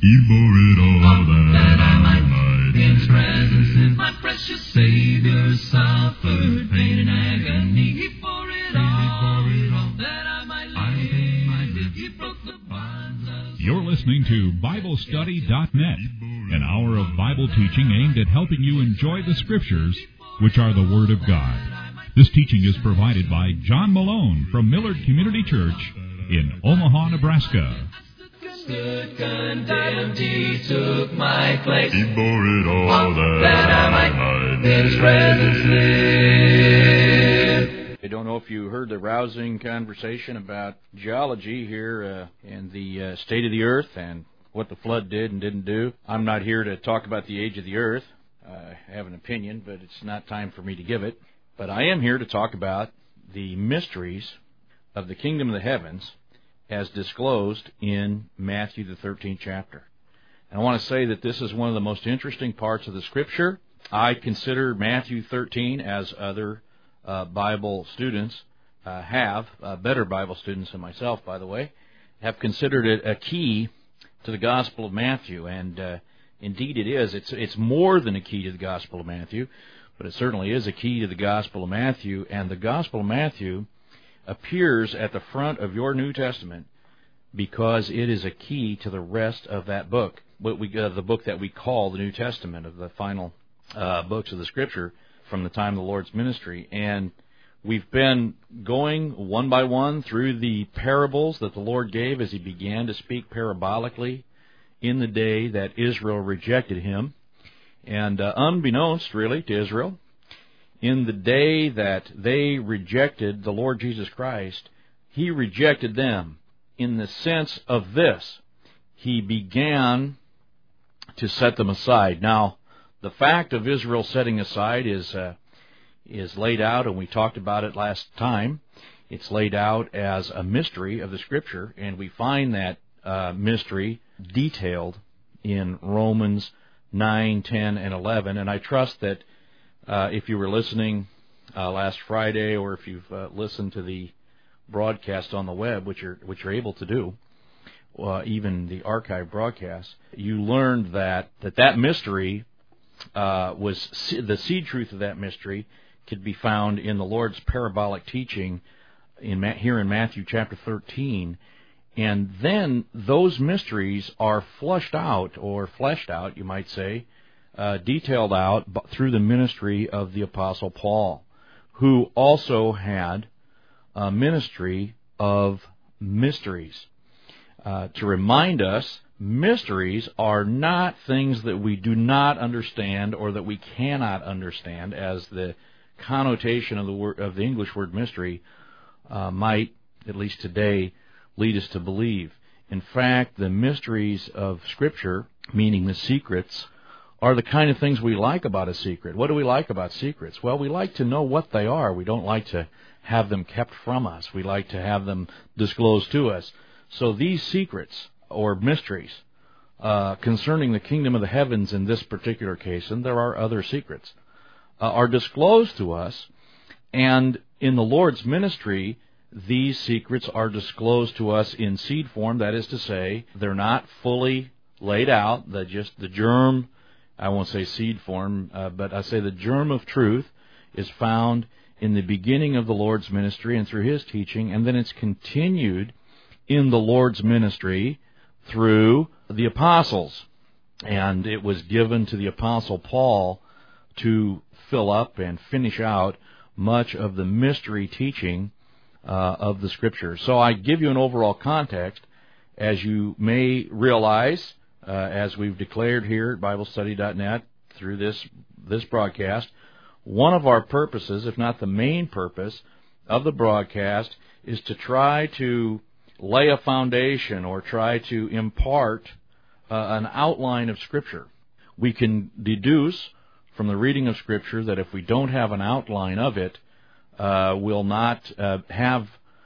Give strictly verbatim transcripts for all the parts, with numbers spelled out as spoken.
He bore it all that I might be in His presence. Since my precious Savior suffered pain and agony, He bore it all that I might live. He broke the bonds of... You're listening to Bible Study dot net, an hour of Bible teaching aimed at helping you enjoy the Scriptures, which are the Word of God. This teaching is provided by John Malone from Millard Community Church in Omaha, Nebraska. Stood condemned, He took my place. He bore it all that, that I might in His presence live. I don't know if you heard the rousing conversation about geology here uh, and the uh, state of the earth and what the flood did and didn't do. I'm not here to talk about the age of the earth. I have an opinion, but it's not time for me to give it. But I am here to talk about the mysteries of the kingdom of the heavens as disclosed in Matthew, the thirteenth chapter. And I want to say that this is one of the most interesting parts of the Scripture. I consider Matthew thirteen, as other uh, Bible students uh, have, uh, better Bible students than myself, by the way, have considered it a key to the Gospel of Matthew. And uh, indeed it is. It's, it's more than a key to the Gospel of Matthew, but it certainly is a key to the Gospel of Matthew. And the Gospel of Matthew appears at the front of your New Testament because it is a key to the rest of that book, what we uh, the book that we call the New Testament, of the final uh, books of the Scripture from the time of the Lord's ministry. And we've been going one by one through the parables that the Lord gave as He began to speak parabolically in the day that Israel rejected Him. And uh, unbeknownst, really, to Israel, in the day that they rejected the Lord Jesus Christ, He rejected them in the sense of this: He began to set them aside. Now, the fact of Israel setting aside is uh, is laid out, and we talked about it last time. It's laid out as a mystery of the Scripture, and we find that uh, mystery detailed in Romans nine, ten, and eleven. And I trust that Uh, if you were listening uh, last Friday, or if you've uh, listened to the broadcast on the web, which you're which you're able to do, uh, even the archive broadcast, you learned that that, that mystery uh, was the seed truth of that mystery could be found in the Lord's parabolic teaching in here in Matthew chapter thirteen, and then those mysteries are flushed out, or fleshed out, you might say, Uh, detailed out through the ministry of the Apostle Paul, who also had a ministry of mysteries. Uh, to remind us, mysteries are not things that we do not understand or that we cannot understand, as the connotation of the word, of the English word mystery uh, might, at least today, lead us to believe. In fact, the mysteries of Scripture, meaning the secrets, are the kind of things we like about a secret. What do we like about secrets? Well, we like to know what they are. We don't like to have them kept from us. We like to have them disclosed to us. So these secrets, or mysteries, uh, concerning the kingdom of the heavens in this particular case, and there are other secrets, uh, are disclosed to us. And in the Lord's ministry, these secrets are disclosed to us in seed form. That is to say, they're not fully laid out. They're just the germ. I won't say seed form, uh, but I say the germ of truth is found in the beginning of the Lord's ministry and through His teaching, and then it's continued in the Lord's ministry through the apostles. And it was given to the Apostle Paul to fill up and finish out much of the mystery teaching uh, of the Scriptures. So I give you an overall context. As you may realize, Uh, as we've declared here at Bible Study dot net through this this broadcast, one of our purposes, if not the main purpose of the broadcast, is to try to lay a foundation or try to impart uh, an outline of Scripture. We can deduce from the reading of Scripture that if we don't have an outline of it, uh, we'll not uh, have,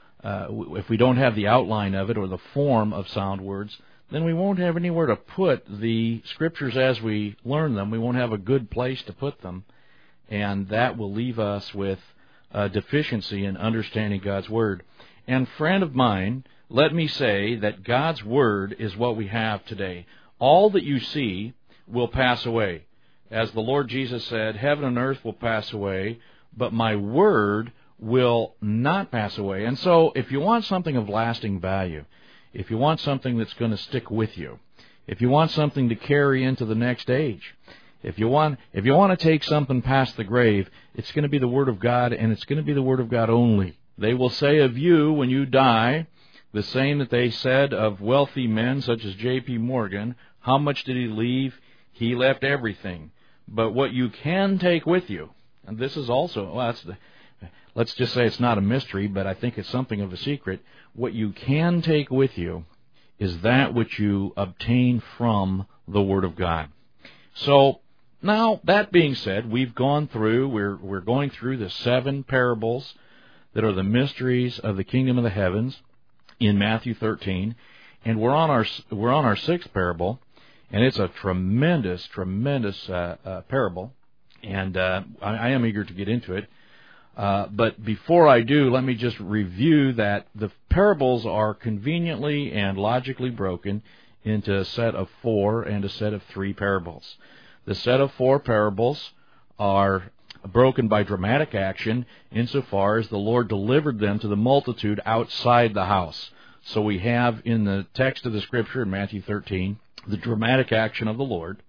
uh, if we don't have the outline of it or the form of sound words, then we won't have anywhere to put the Scriptures as we learn them. We won't have a good place to put them, and that will leave us with a deficiency in understanding God's Word. And friend of mine, let me say that God's Word is what we have today. all that you see will pass away. As the Lord Jesus said, heaven and earth will pass away, but my word will not pass away. And so if you want something of lasting value, if you want something that's going to stick with you, if you want something to carry into the next age, if you want if you want to take something past the grave, it's going to be the Word of God, and it's going to be the Word of God only. They will say of you when you die the same that they said of wealthy men such as J P Morgan. How much did he leave? He left everything. But what you can take with you, and this is also, well, that's the, let's just say it's not a mystery, but I think it's something of a secret. What you can take with you is that which you obtain from the Word of God. So, now, that being said, we've gone through, we're we're going through the seven parables that are the mysteries of the kingdom of the heavens in Matthew thirteen, and we're on our we're on our sixth parable, and it's a tremendous, tremendous uh, uh, parable, and uh, I, I am eager to get into it. Uh, but before I do, let me just review that the parables are conveniently and logically broken into a set of four and a set of three parables. The set of four parables are broken by dramatic action insofar as the Lord delivered them to the multitude outside the house. So we have in the text of the Scripture in Matthew thirteen, the dramatic action of the Lord,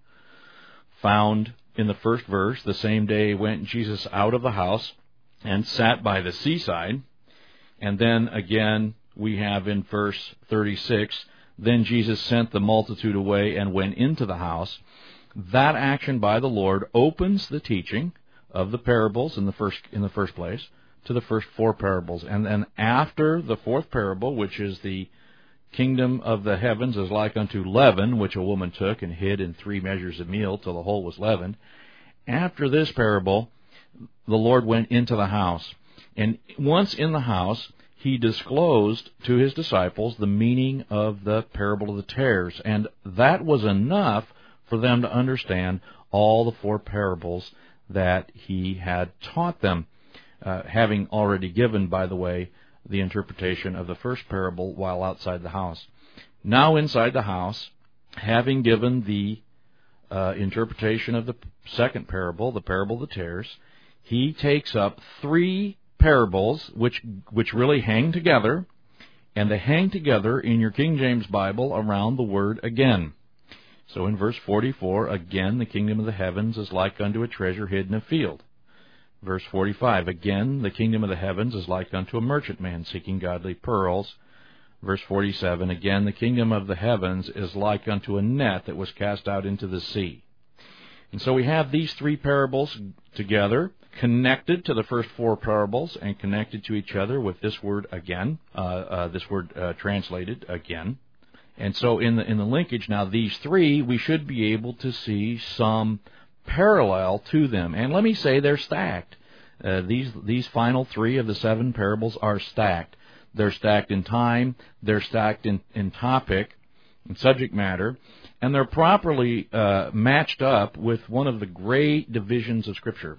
found in the first verse. The same day went Jesus out of the house and sat by the seaside. And then again we have in verse thirty-six, then Jesus sent the multitude away and went into the house. That action by the Lord opens the teaching of the parables in the first in the first place to the first four parables. And then after the fourth parable, which is the kingdom of the heavens is like unto leaven, which a woman took and hid in three measures of meal till the whole was leavened. After this parable, the Lord went into the house. And once in the house, he disclosed to his disciples the meaning of the parable of the tares. And that was enough for them to understand all the four parables that he had taught them, uh, having already given, by the way, the interpretation of the first parable while outside the house. Now inside the house, having given the uh, interpretation of the second parable, the parable of the tares, he takes up three parables which which really hang together, and they hang together in your King James Bible around the word again. So in verse forty-four, again, the kingdom of the heavens is like unto a treasure hid in a field. Verse forty-five, again, the kingdom of the heavens is like unto a merchantman seeking godly pearls. Verse forty-seven, again, the kingdom of the heavens is like unto a net that was cast out into the sea. And so we have these three parables together, connected to the first four parables and connected to each other with this word again, uh, uh, this word uh, translated again. And so in the in the linkage now, these three, we should be able to see some parallel to them. And let me say they're stacked. Uh, these these final three of the seven parables are stacked. They're stacked in time, they're stacked in, in topic, in subject matter, and they're properly uh, matched up with one of the great divisions of Scripture.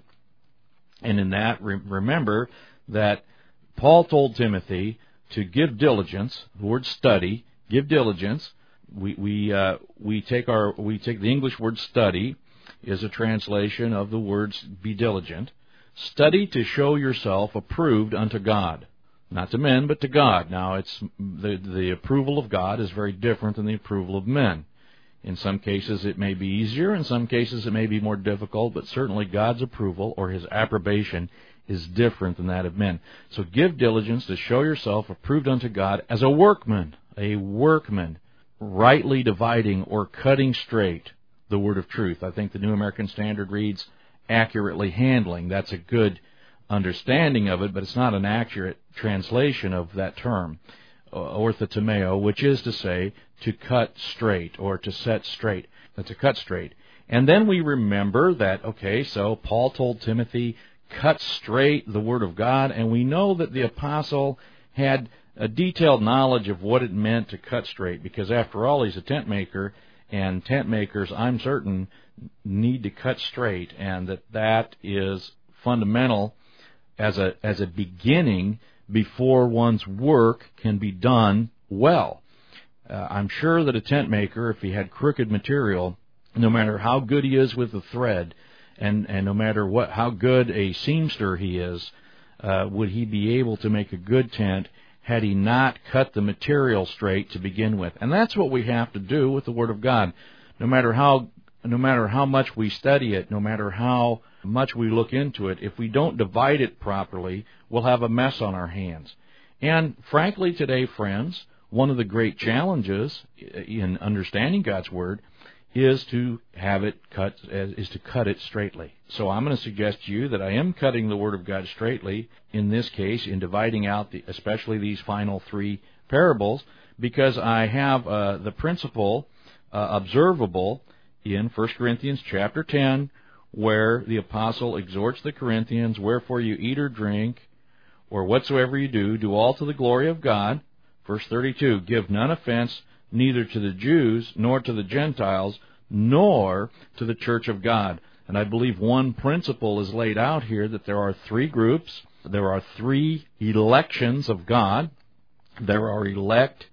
And in that, re- remember that Paul told Timothy to give diligence, the word study, give diligence. We we uh, we take our we take the English word study is a translation of the words be diligent. Study to show yourself approved unto God, not to men but to God. Now it's the the approval of God is very different than the approval of men. In some cases it may be easier, in some cases it may be more difficult, but certainly God's approval or His approbation is different than that of men. So give diligence to show yourself approved unto God as a workman, a workman, rightly dividing or cutting straight the word of truth. I think the New American Standard reads accurately handling. That's a good understanding of it, but it's not an accurate translation of that term, orthotomeo, which is to say to cut straight or to set straight. That's a cut straight. And then we remember that, okay, so Paul told Timothy, cut straight the Word of God, and we know that the apostle had a detailed knowledge of what it meant to cut straight, because after all, he's a tent maker, and tent makers, I'm certain, need to cut straight, and that that is fundamental as a as a beginning before one's work can be done well. Uh, I'm sure that a tent maker, if he had crooked material, no matter how good he is with the thread, and, and no matter what how good a seamster he is, uh, would he be able to make a good tent had he not cut the material straight to begin with? And that's what we have to do with the Word of God. No matter how no matter how much we study it, no matter how much we look into it, if we don't divide it properly, we'll have a mess on our hands. And frankly today, friends, one of the great challenges in understanding God's Word is to have it cut, is to cut it straightly. So I'm going to suggest to you that I am cutting the Word of God straightly, in this case, in dividing out the, especially these final three parables, because I have uh, the principle uh, observable in First Corinthians chapter ten, where the apostle exhorts the Corinthians, wherefore you eat or drink, or whatsoever you do, do all to the glory of God. Verse thirty-two, give none offense, neither to the Jews, nor to the Gentiles, nor to the church of God. And I believe one principle is laid out here, that there are three groups. There are three elections of God. There are elect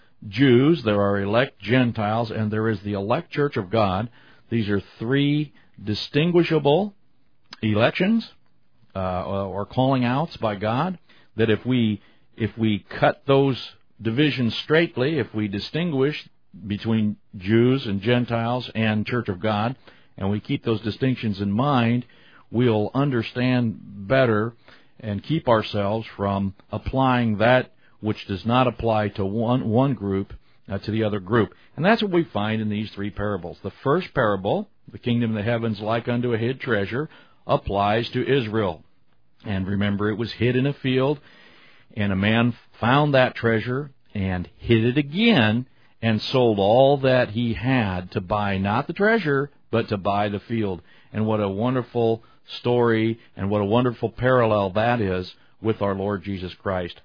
Jews, there are elect Gentiles, and there is the elect church of God. These are three distinguishable elections, uh, or calling outs by God, that if we if we cut those divisions straightly, if we distinguish between Jews and Gentiles and Church of God, and we keep those distinctions in mind, we'll understand better and keep ourselves from applying that which does not apply to one one group uh, to the other group. And that's what we find in these three parables. The first parable, the kingdom of the heavens like unto a hid treasure, applies to Israel. And remember, it was hid in a field, and a man found that treasure and hid it again and sold all that he had to buy not the treasure, but to buy the field. And what a wonderful story and what a wonderful parallel that is with our Lord Jesus Christ.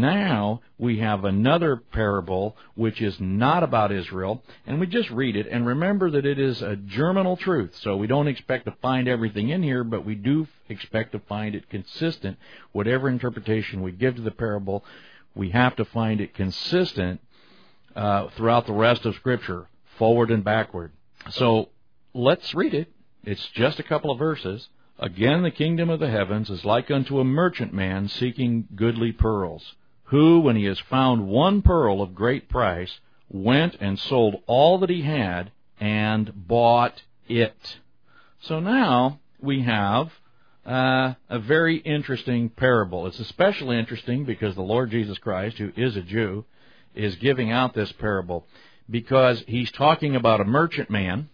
Now we have another parable which is not about Israel, and we just read it, and remember that it is a germinal truth, so we don't expect to find everything in here, but we do expect to find it consistent. Whatever interpretation we give to the parable, we have to find it consistent uh, throughout the rest of Scripture, forward and backward. So let's read it. It's just a couple of verses. Again, the kingdom of the heavens is like unto a merchant man seeking goodly pearls, who, when he has found one pearl of great price, went and sold all that he had and bought it. So now we have uh, a very interesting parable. It's especially interesting because the Lord Jesus Christ, who is a Jew, is giving out this parable because he's talking about a merchant man.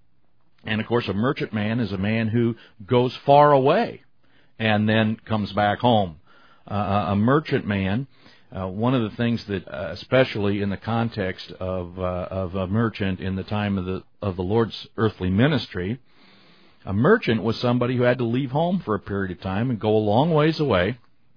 And, of course, a merchant man is a man who goes far away and then comes back home. Uh, a merchant man, uh, one of the things that, uh, especially in the context of uh, of a merchant in the time of the of the Lord's earthly ministry, a merchant was somebody who had to leave home for a period of time and go a long ways away,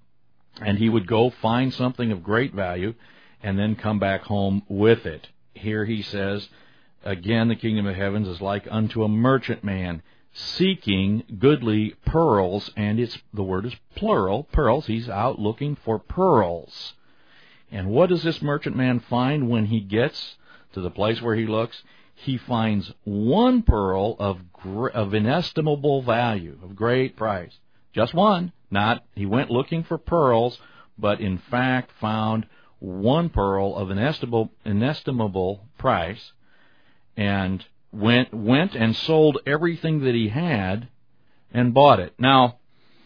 and he would go find something of great value and then come back home with it. Here he says, again, the kingdom of heavens is like unto a merchant man seeking goodly pearls, and it's the word is plural, pearls. He's out looking for pearls. And what does this merchant man find when he gets to the place where he looks? He finds one pearl of gr- of inestimable value, of great price. Just one. Not, he went looking for pearls, but in fact found one pearl of inestimable, inestimable price, and went went and sold everything that he had and bought it. Now,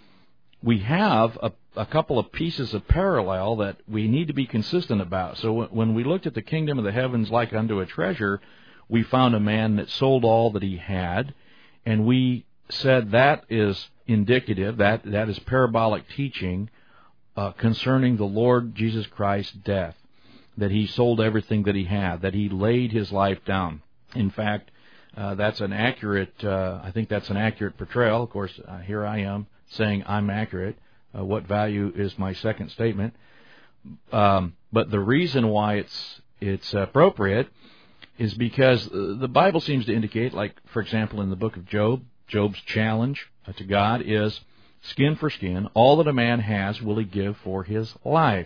we have a, a couple of pieces of parallel that we need to be consistent about. So w- when we looked at the kingdom of the heavens like unto a treasure, we found a man that sold all that he had, and we said that is indicative, that, that is parabolic teaching uh, concerning the Lord Jesus Christ's death, that he sold everything that he had, that he laid his life down. In fact, uh, that's an accurate, uh, I think that's an accurate portrayal. Of course, uh, here I am saying I'm accurate. Uh, what value is my second statement? Um, but the reason why it's it's appropriate is because the Bible seems to indicate, like, for example, in the book of Job, Job's challenge to God is skin for skin. All that a man has will he give for his life.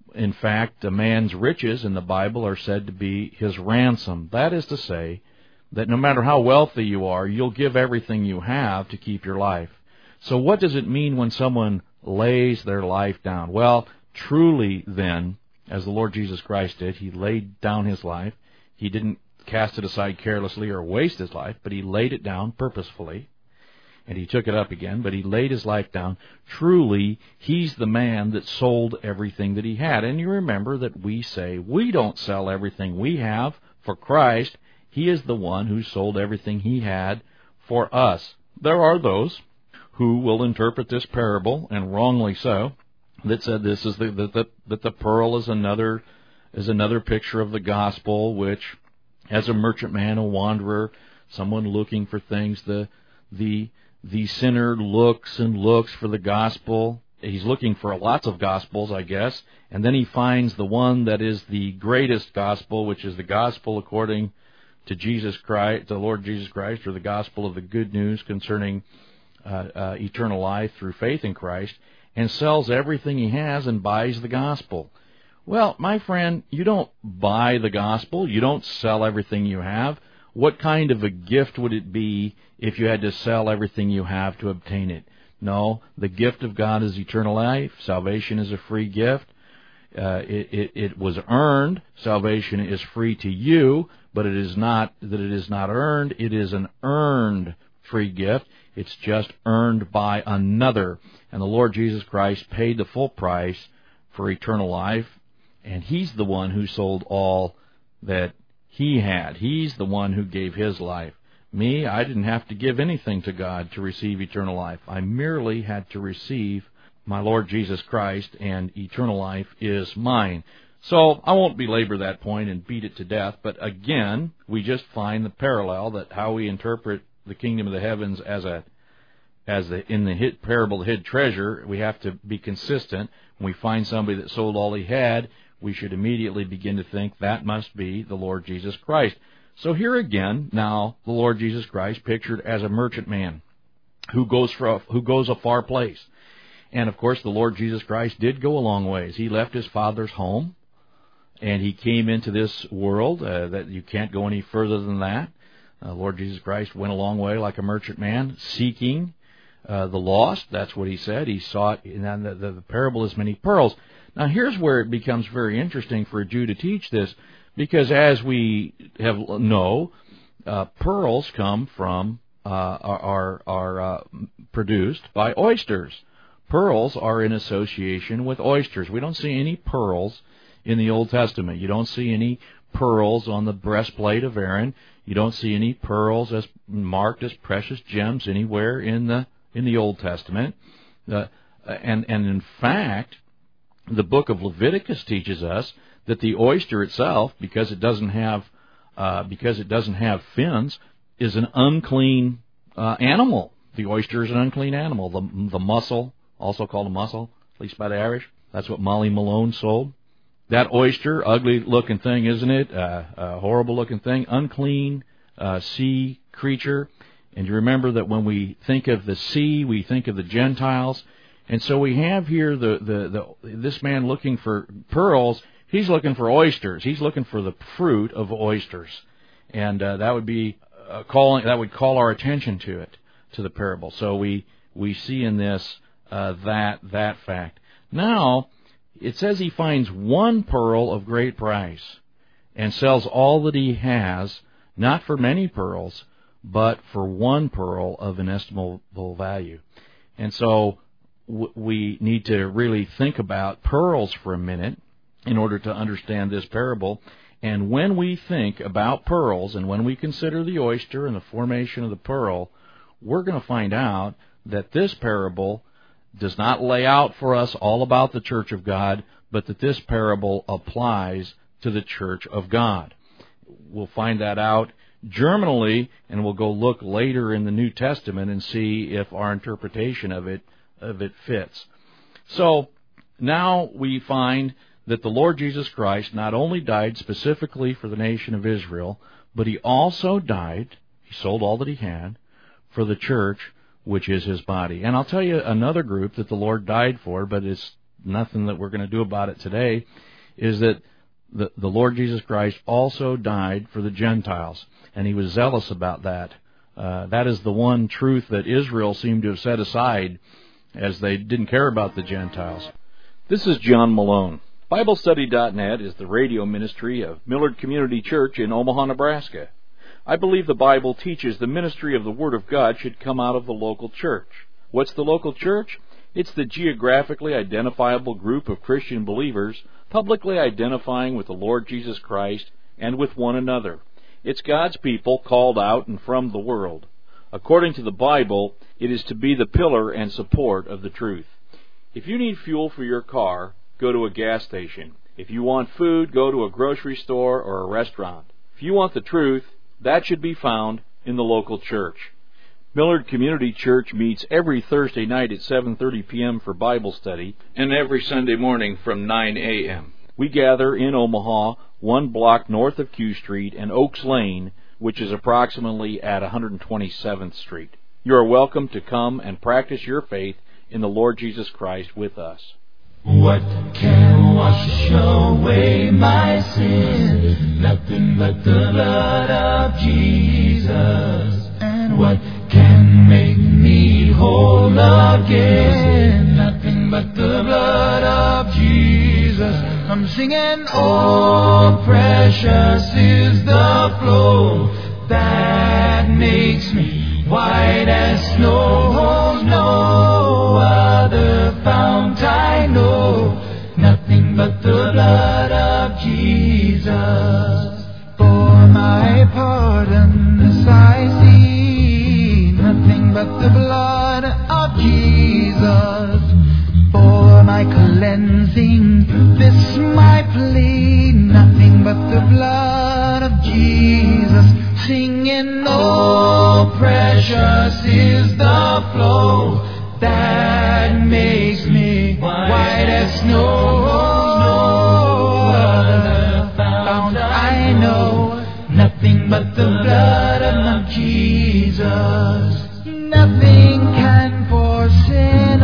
In fact, a man's riches in the Bible are said to be his ransom. That is to say, that no matter how wealthy you are, you'll give everything you have to keep your life. So what does it mean when someone lays their life down? Well, truly then, as the Lord Jesus Christ did, he laid down his life. He didn't cast it aside carelessly or waste his life, but he laid it down purposefully, and he took it up again, but he laid his life down. Truly, he's the man that sold everything that he had. And you remember that we say we don't sell everything we have for Christ. He is the one who sold everything he had for us. There are those who will interpret this parable, and wrongly so, that said this is the, that the, that the pearl is another is another picture of the gospel, which, as a merchantman, a wanderer, someone looking for things, the the the sinner looks and looks for the gospel. He's looking for lots of gospels, I guess, and then he finds the one that is the greatest gospel, which is the gospel according to Jesus Christ, the Lord Jesus Christ, or the gospel of the good news concerning uh, uh, eternal life through faith in Christ, and sells everything he has and buys the gospel. Well, my friend, you don't buy the gospel. You don't sell everything you have. What kind of a gift would it be if you had to sell everything you have to obtain it? No, the gift of God is eternal life. Salvation is a free gift. Uh, it, it, it was earned. Salvation is free to you, but it is not that it is not earned. It is an earned free gift. It's just earned by another. And the Lord Jesus Christ paid the full price for eternal life, and he's the one who sold all that he had. He's the one who gave his life. Me, I didn't have to give anything to God to receive eternal life. I merely had to receive my Lord Jesus Christ, and eternal life is mine. So I won't belabor that point and beat it to death, but again, we just find the parallel that how we interpret the kingdom of the heavens as a as the in the hid, parable of the hid treasure, we have to be consistent. When we find somebody that sold all he had, we should immediately begin to think that must be the Lord Jesus Christ. So here again, now, the Lord Jesus Christ pictured as a merchantman who goes for a, who goes a far place. And, of course, the Lord Jesus Christ did go a long ways. He left his Father's home, and he came into this world uh, that you can't go any further than that. Uh, Lord Jesus Christ went a long way like a merchantman, seeking uh, the lost. That's what he said. He sought, and the, the, the parable is many pearls. Now, here's where it becomes very interesting for a Jew to teach this, because as we have know, uh, pearls come from, uh, are, are uh, produced by oysters. Pearls are in association with oysters. We don't see any pearls in the Old Testament. You don't see any pearls on the breastplate of Aaron. You don't see any pearls as marked as precious gems anywhere in the in the Old Testament. Uh, and and in fact, the book of Leviticus teaches us that the oyster itself, because it doesn't have uh, because it doesn't have fins, is an unclean uh, animal. The oyster is an unclean animal. The the mussel, also called a mussel, at least by the Irish. That's what Molly Malone sold. That oyster, ugly-looking thing, isn't it? Uh, a horrible-looking thing, unclean uh, sea creature. And you remember that when we think of the sea, we think of the Gentiles. And so we have here the, the, the this man looking for pearls. He's looking for oysters. He's looking for the fruit of oysters, and uh, that would be uh, calling. That would call our attention to it, to the parable. So we we see in this uh, that that fact. Now it says he finds one pearl of great price, and sells all that he has, not for many pearls, but for one pearl of inestimable value. And so w- we need to really think about pearls for a minute in order to understand this parable. And when we think about pearls, and when we consider the oyster and the formation of the pearl, we're going to find out that this parable does not lay out for us all about the church of God, but that this parable applies to the church of God. We'll find that out germinally, and we'll go look later in the New Testament and see if our interpretation of it of it fits. So now we find that the Lord Jesus Christ not only died specifically for the nation of Israel, but he also died, he sold all that he had, for the church, which is his body. And I'll tell you another group that the Lord died for, but it's nothing that we're going to do about it today, is that the, the Lord Jesus Christ also died for the Gentiles, and he was zealous about that. Uh, that is the one truth that Israel seemed to have set aside, as they didn't care about the Gentiles. This is John Malone. Bible Study dot net is the radio ministry of Millard Community Church in Omaha, Nebraska. I believe the Bible teaches the ministry of the Word of God should come out of the local church. What's the local church? It's the geographically identifiable group of Christian believers publicly identifying with the Lord Jesus Christ and with one another. It's God's people called out and from the world. According to the Bible, it is to be the pillar and support of the truth. If you need fuel for your car, go to a gas station. If you want food, go to a grocery store or a restaurant. If you want the truth, that should be found in the local church. Millard Community Church meets every Thursday night at seven thirty p.m. for Bible study, and every Sunday morning from nine a.m. We gather in Omaha, one block north of Q Street and Oaks Lane, which is approximately at one hundred twenty-seventh Street. You are welcome to come and practice your faith in the Lord Jesus Christ with us. What can wash away my sin? Nothing but the blood of Jesus. And what can make me whole again? Nothing but the blood of Jesus. I'm singing, oh, precious is the flow that makes me white as snow. No other fount I know, nothing but the blood of Jesus. For my pardon this I see, nothing but the blood of Jesus. For my cleansing, this my plea, nothing but the blood of Jesus. Singing, oh, precious is the flow that makes me white as snow. No other fount I know, nothing but the blood of Jesus. Nothing can for sin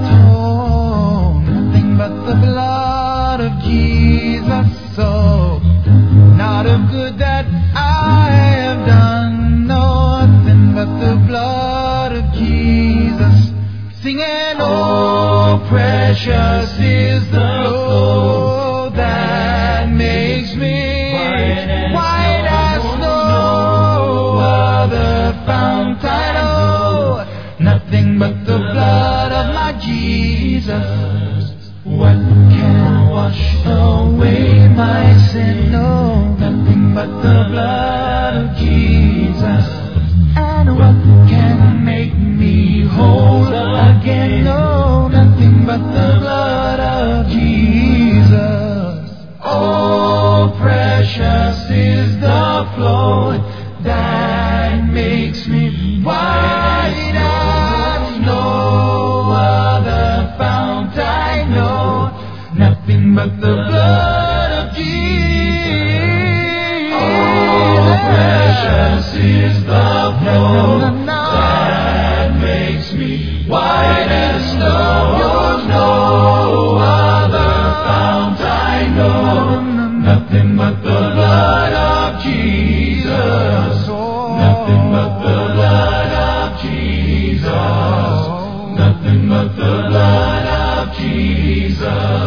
atone, nothing but the blood of Jesus. So, not of good that I have done, nothing but the blood of Jesus. Singing, oh, precious is the flow that makes me white as snow. Other fount I know, nothing but the blood of my Jesus. What can wash away my sin? No, nothing but the blood of Jesus. And what can make me whole again? No, nothing but the blood of Jesus. Oh, precious is the flow that makes me white as snow. Other fount I know, nothing but the blood of Jesus. Oh, precious is the flow that makes me white as snow. No other fount I know, nothing but the blood of Jesus. Nothing but the blood of Jesus. Nothing but the blood of Jesus.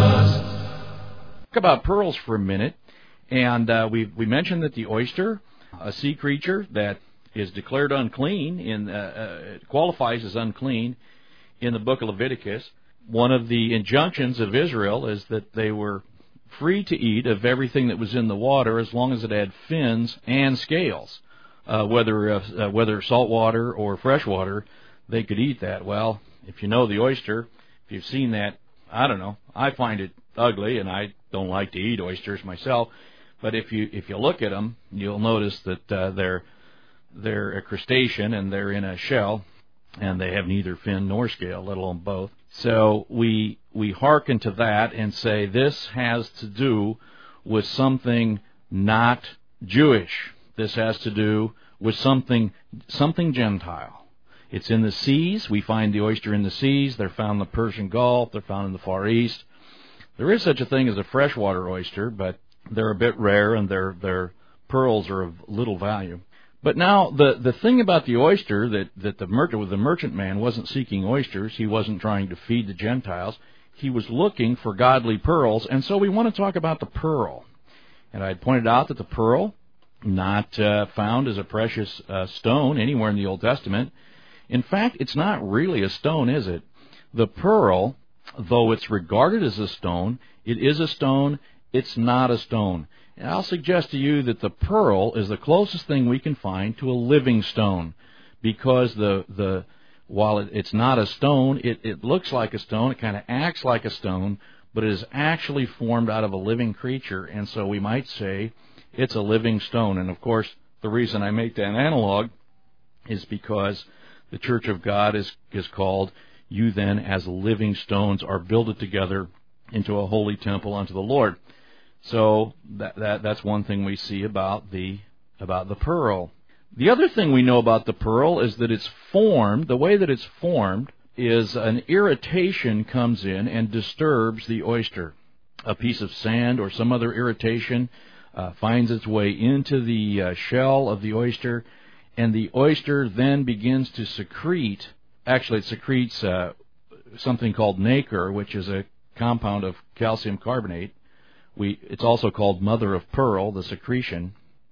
Talk about pearls for a minute, and uh, we we mentioned that the oyster, a sea creature that is declared unclean, in uh, uh, qualifies as unclean in the book of Leviticus. One of the injunctions of Israel is that they were free to eat of everything that was in the water as long as it had fins and scales. Uh, whether uh, uh, whether saltwater or freshwater, they could eat that. Well, if you know the oyster, if you've seen that, I don't know. I find it ugly, and I don't like to eat oysters myself. But if you if you look at them, you'll notice that uh, they're they're a crustacean and they're in a shell, and they have neither fin nor scale, let alone both. So we we hearken to that and say this has to do with something not Jewish. This has to do with something something Gentile. It's in the seas. We find the oyster in the seas. They're found in the Persian Gulf. They're found in the Far East. There is such a thing as a freshwater oyster, but they're a bit rare and their their pearls are of little value. But now the the thing about the oyster that that the merchant the merchant man wasn't seeking oysters. He wasn't trying to feed the Gentiles. He was looking for godly pearls, and so we want to talk about the pearl. And I pointed out that the pearl, not uh, found as a precious uh, stone anywhere in the Old Testament. In fact, it's not really a stone, is it? The pearl, though it's regarded as a stone, it is a stone, it's not a stone. And I'll suggest to you that the pearl is the closest thing we can find to a living stone, because the the while it, it's not a stone, it, it looks like a stone, it kind of acts like a stone, but it is actually formed out of a living creature, and so we might say it's a living stone. And of course, the reason I make that analog is because the Church of God is, is called, you then as living stones are builded together into a holy temple unto the Lord. So that, that that's one thing we see about the about the pearl. The other thing we know about the pearl is that it's formed, the way that it's formed is an irritation comes in and disturbs the oyster. A piece of sand or some other irritation uh, finds its way into the uh, shell of the oyster, and the oyster then begins to secrete, actually it secretes uh, something called nacre, which is a compound of calcium carbonate. We, it's also called mother of pearl, the secretion.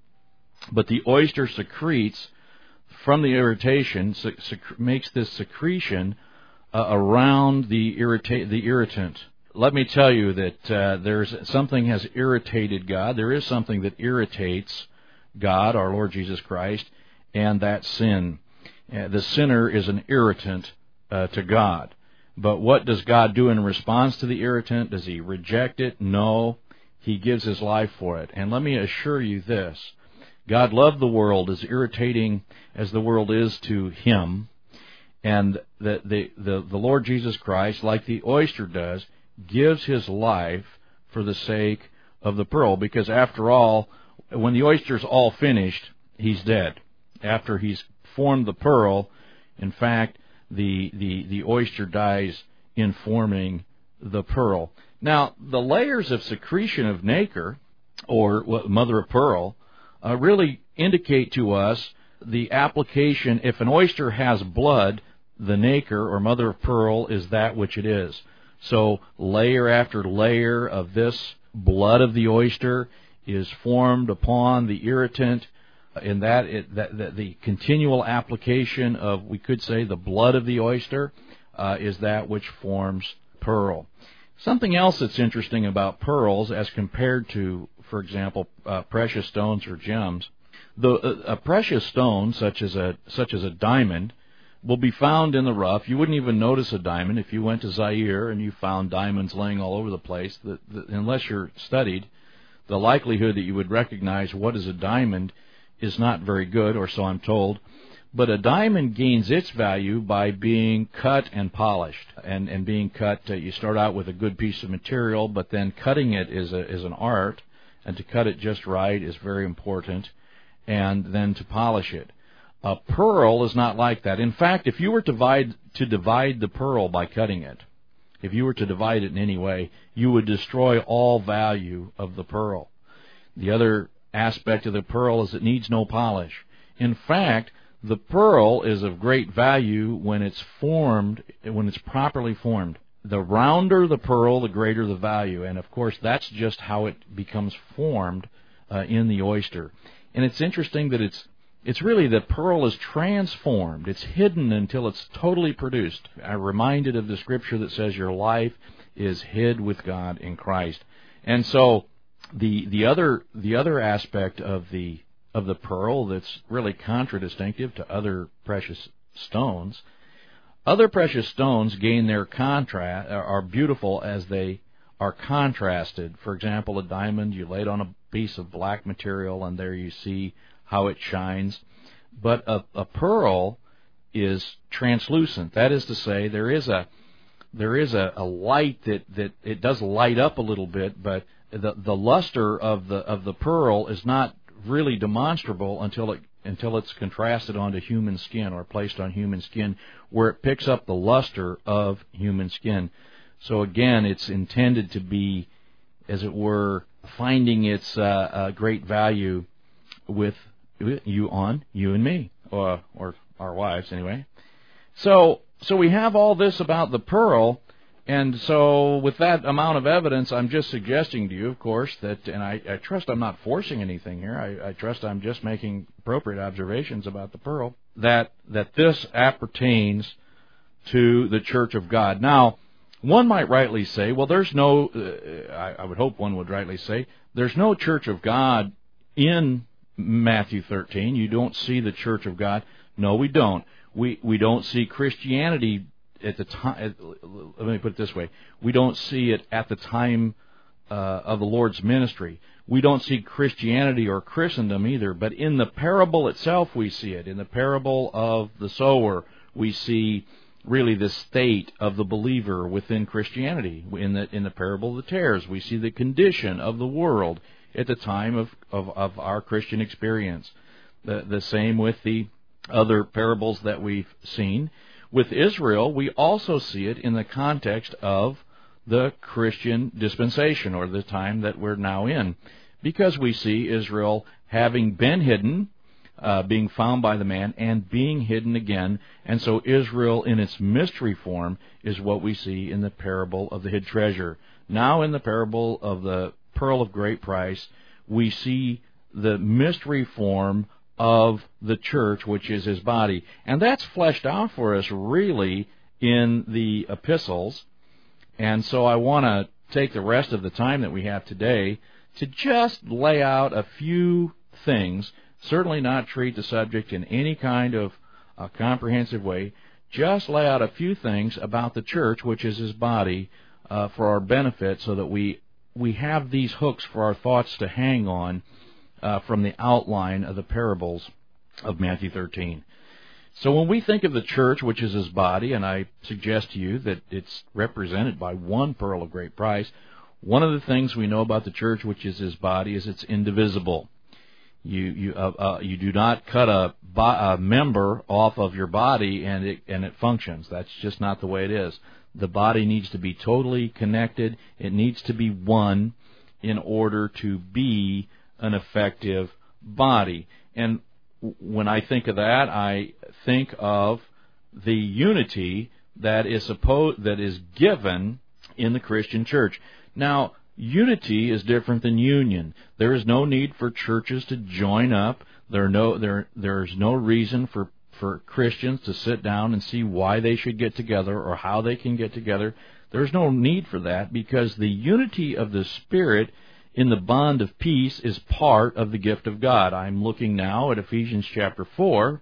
But the oyster secretes from the irritation, sec- sec- makes this secretion uh, around the, irrita- the irritant. Let me tell you that uh, there's something has irritated God. There is something that irritates God, our Lord Jesus Christ, and that's sin. Uh, the sinner is an irritant uh, to God. But what does God do in response to the irritant? Does he reject it? No. He gives his life for it. And let me assure you this. God loved the world as irritating as the world is to him. And the, the, the, the Lord Jesus Christ, like the oyster does, gives his life for the sake of the pearl. Because after all, when the oyster's all finished, he's dead. After he's formed the pearl, in fact, the, the, the oyster dies in forming the pearl. Now, the layers of secretion of nacre, or mother of pearl, uh, really indicate to us the application. If an oyster has blood, the nacre, or mother of pearl, is that which it is. So layer after layer of this blood of the oyster is formed upon the irritant, in that, it, that, that the continual application of, we could say, the blood of the oyster uh, is that which forms pearl. Something else that's interesting about pearls as compared to, for example, uh, precious stones or gems, the, a, a precious stone such as a such as a diamond will be found in the rough. You wouldn't even notice a diamond if you went to Zaire and you found diamonds laying all over the place. The, the, unless you're studied, the likelihood that you would recognize what is a diamond is not very good, or so I'm told. But a diamond gains its value by being cut and polished. And, and being cut, uh, you start out with a good piece of material, but then cutting it is a, is an art, and to cut it just right is very important, and then to polish it. A pearl is not like that. In fact, if you were to divide, to divide the pearl by cutting it, if you were to divide it in any way, you would destroy all value of the pearl. The other aspect of the pearl is it needs no polish. In fact, the pearl is of great value when it's formed, when it's properly formed. The rounder the pearl, the greater the value. And, of course, that's just how it becomes formed uh, in the oyster. And it's interesting that it's it's really the pearl is transformed. It's hidden until it's totally produced. I'm reminded of the scripture that says your life is hid with God in Christ. And so the the other the other aspect of the of the pearl that's really contradistinctive to other precious stones, other precious stones gain their contrast, are beautiful as they are contrasted. For example, a diamond, you lay it on a piece of black material and there you see how it shines. But a, a pearl is translucent. That is to say, there is a there is a, a light that, that it does light up a little bit, but the the luster of the of the pearl is not really demonstrable until it until it's contrasted onto human skin or placed on human skin, where it picks up the luster of human skin. So again, it's intended to be, as it were, finding its uh, uh, great value with you on you and me, or or our wives anyway. So so we have all this about the pearl, and so with that amount of evidence, I'm just suggesting to you, of course, that, and I, I trust I'm not forcing anything here. I, I trust I'm just making appropriate observations about the pearl, that that this appertains to the Church of God. Now, one might rightly say, well, there's no, uh, I, I would hope one would rightly say, there's no Church of God in Matthew thirteen. You don't see the Church of God. No, we don't. We we don't see Christianity at the time. Let me put it this way: we don't see it at the time uh, of the Lord's ministry. We don't see Christianity or Christendom either. But in the parable itself, we see it. In the parable of the sower, we see really the state of the believer within Christianity. In the in the parable of the tares, we see the condition of the world at the time of, of, of our Christian experience. The, the same with the other parables that we've seen. With Israel, we also see it in the context of the Christian dispensation, or the time that we're now in, because we see Israel having been hidden, uh, being found by the man, and being hidden again. And so Israel in its mystery form is what we see in the parable of the hid treasure. Now in the parable of the pearl of great price, we see the mystery form of the church, which is his body. And that's fleshed out for us really in the epistles. And so I want to take the rest of the time that we have today to just lay out a few things, certainly not treat the subject in any kind of uh, comprehensive way, just lay out a few things about the church, which is his body, uh, for our benefit, so that we we have these hooks for our thoughts to hang on uh, from the outline of the parables of Matthew thirteen. So when we think of the church, which is his body, and I suggest to you that it's represented by one pearl of great price, one of the things we know about the church, which is his body, is it's indivisible. You you uh, uh, you do not cut a, bo- a member off of your body and it and it functions. That's just not the way it is. The body needs to be totally connected. It needs to be one in order to be an effective body. And when I think of that, I think of the unity that is supposed that is given in the Christian church. Now, unity is different than union. There is no need for churches to join up. There are no there there's no reason for for Christians to sit down and see why they should get together or how they can get together. There's no need for that, because the unity of the Spirit in the bond of peace is part of the gift of God. I'm looking now at Ephesians chapter four,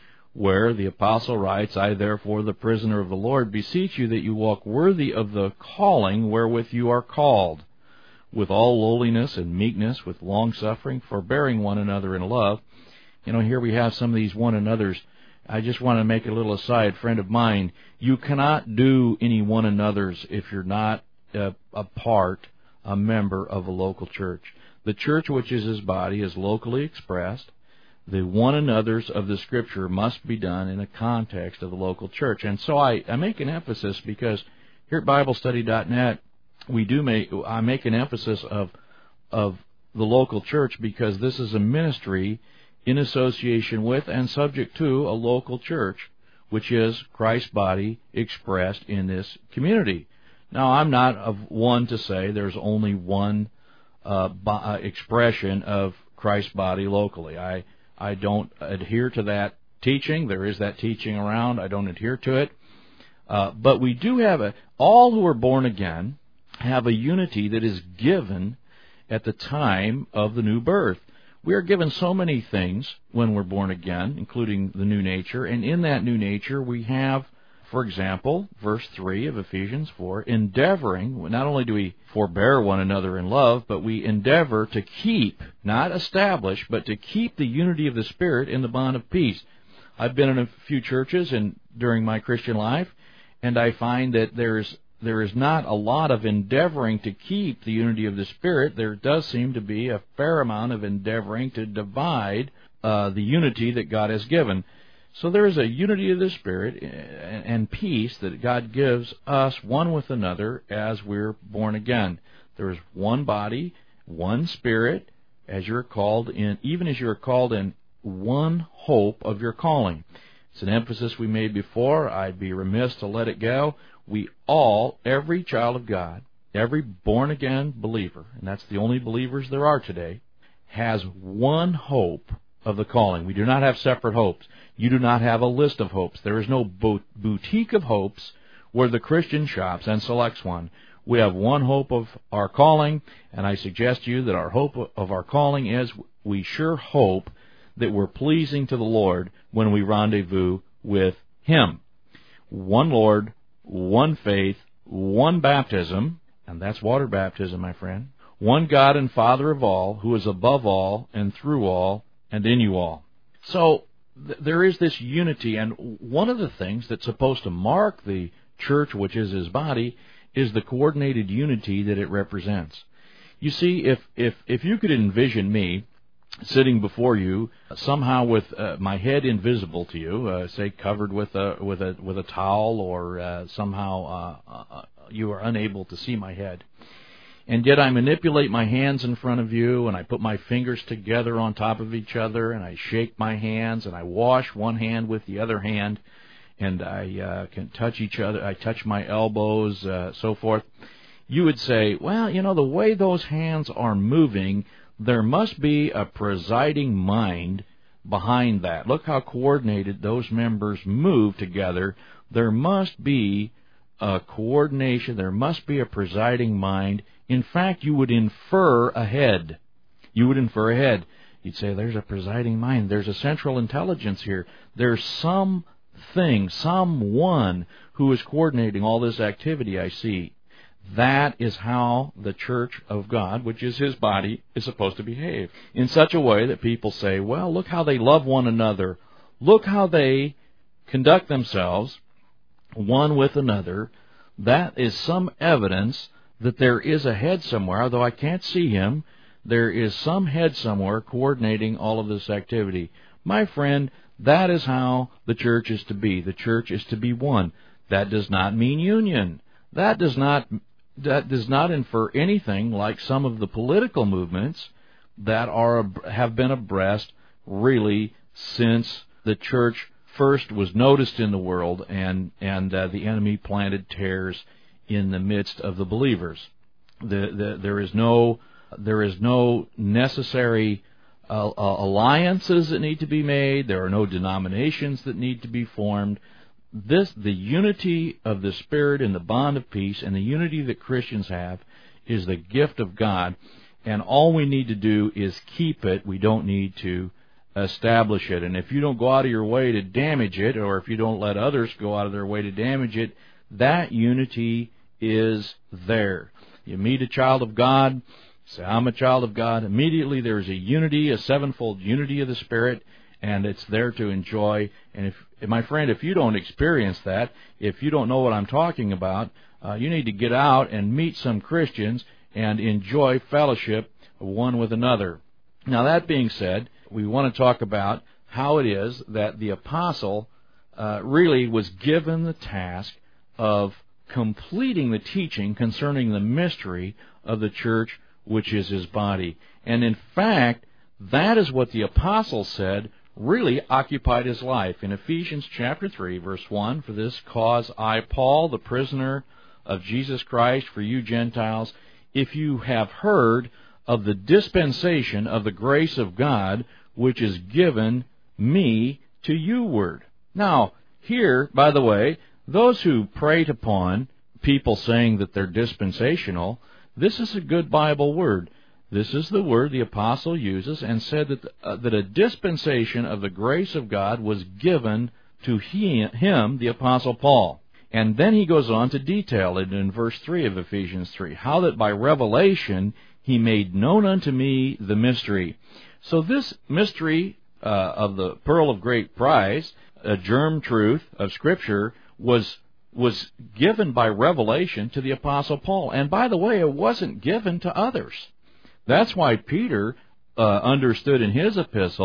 where the apostle writes, I therefore, the prisoner of the Lord, beseech you that you walk worthy of the calling wherewith you are called, with all lowliness and meekness, with long-suffering, forbearing one another in love. You know, here we have some of these one another's. I just want to make a little aside. Friend of mine, you cannot do any one another's if you're not a, a part, a member of a local church. The church, which is his body, is locally expressed. The one another's of the Scripture must be done in a context of the local church. And so I, I make an emphasis, because here at Bible Study dot net, we do make I make an emphasis of of the local church, because this is a ministry in association with and subject to a local church, which is Christ's body expressed in this community. Now, I'm not of one to say there's only one uh, bo- uh, expression of Christ's body locally. I I don't adhere to that teaching. There is that teaching around. I don't adhere to it. Uh, but we do have a, all who are born again have a unity that is given at the time of the new birth. We are given so many things when we're born again, including the new nature, and in that new nature we have, for example, verse three of Ephesians four, endeavoring, not only do we forbear one another in love, but we endeavor to keep, not establish, but to keep the unity of the Spirit in the bond of peace. I've been in a few churches and during my Christian life, and I find that there's There is not a lot of endeavoring to keep the unity of the Spirit. There does seem to be a fair amount of endeavoring to divide uh, the unity that God has given. So there is a unity of the Spirit and peace that God gives us one with another as we're born again. There is one body, one Spirit, as you're called in, even as you're called in one hope of your calling. It's an emphasis we made before. I'd be remiss to let it go. We all, every child of God, every born-again believer, and that's the only believers there are today, has one hope of the calling. We do not have separate hopes. You do not have a list of hopes. There is no bo- boutique of hopes where the Christian shops and selects one. We have one hope of our calling, and I suggest to you that our hope of our calling is we sure hope that we're pleasing to the Lord when we rendezvous with Him. One Lord, one faith, one baptism, and that's water baptism, my friend. One God and Father of all, who is above all and through all and in you all. So th- there is this unity, and one of the things that's supposed to mark the church, which is His body, is the coordinated unity that it represents. You see, if if if you could envision me sitting before you, somehow with uh, my head invisible to you, uh, say covered with a with a with a towel, or uh, somehow uh, uh, you are unable to see my head, and yet I manipulate my hands in front of you, and I put my fingers together on top of each other, and I shake my hands, and I wash one hand with the other hand, and I uh, can touch each other. I touch my elbows, uh, so forth. You would say, well, you know, the way those hands are moving, there must be a presiding mind behind that. Look how coordinated those members move together. There must be a coordination. There must be a presiding mind. In fact, you would infer a head. You would infer a head. You'd say, there's a presiding mind. There's a central intelligence here. There's something, someone who is coordinating all this activity I see. That is how the church of God, which is His body, is supposed to behave. In such a way that people say, well, look how they love one another. Look how they conduct themselves one with another. That is some evidence that there is a head somewhere, although I can't see him. There is some head somewhere coordinating all of this activity. My friend, that is how the church is to be. The church is to be one. That does not mean union. That does not that does not infer anything like some of the political movements that are have been abreast really since the church first was noticed in the world, and and uh, the enemy planted tares in the midst of the believers. The, the, there is no there is no necessary uh, uh, alliances that need to be made. There are no denominations that need to be formed. This, the unity of the Spirit and the bond of peace, and the unity that Christians have, is the gift of God, and all we need to do is keep it. We don't need to establish it. And if you don't go out of your way to damage it, or if you don't let others go out of their way to damage it, that unity is there. You meet a child of God, say, I'm a child of God. Immediately there is a unity, a sevenfold unity of the Spirit, and it's there to enjoy. And if, my friend, if you don't experience that, if you don't know what I'm talking about, uh, you need to get out and meet some Christians and enjoy fellowship one with another. Now, that being said, we want to talk about how it is that the apostle uh, really was given the task of completing the teaching concerning the mystery of the church, which is his body. And in fact, that is what the apostle said really occupied his life. In Ephesians chapter three, verse one, for this cause I, Paul, the prisoner of Jesus Christ, for you Gentiles, if you have heard of the dispensation of the grace of God, which is given me to you-ward. Now, here, by the way, those who prate upon people saying that they're dispensational, this is a good Bible word. This is the word the apostle uses, and said that uh, that a dispensation of the grace of God was given to he, him, the apostle Paul. And then he goes on to detail it in verse three of Ephesians three, how that by revelation he made known unto me the mystery. So this mystery uh, of the pearl of great price, a germ truth of Scripture, was was given by revelation to the apostle Paul. And by the way, it wasn't given to others. That's why Peter uh, understood in his epistle